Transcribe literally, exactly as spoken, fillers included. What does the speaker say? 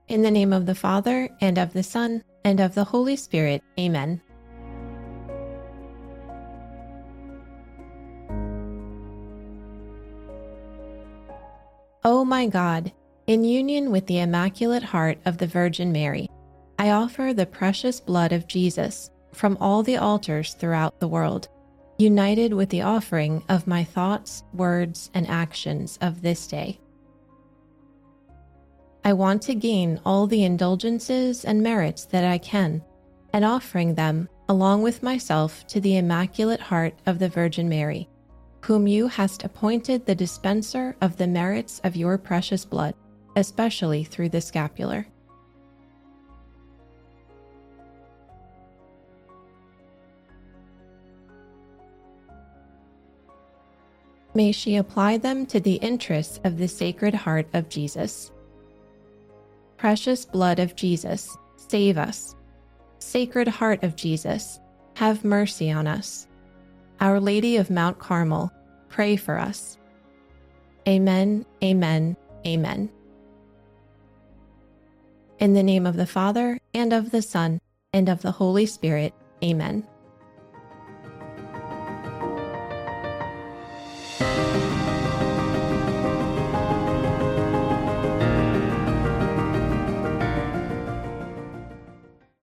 In the name of the Father, and of the Son, and of the Holy Spirit. Amen. O my God, in union with the Immaculate Heart of the Virgin Mary, I offer the precious blood of Jesus from all the altars throughout the world, united with the offering of my thoughts, words, and actions of this day. I want to gain all the indulgences and merits that I can, and offering them along with myself to the Immaculate Heart of the Virgin Mary, whom you hast appointed the dispenser of the merits of your precious blood, especially through the scapular. May she apply them to the interests of the Sacred Heart of Jesus. Precious blood of Jesus, save us. Sacred Heart of Jesus, have mercy on us. Our Lady of Mount Carmel, pray for us. Amen, amen, amen. In the name of the Father, and of the Son, and of the Holy Spirit. Amen.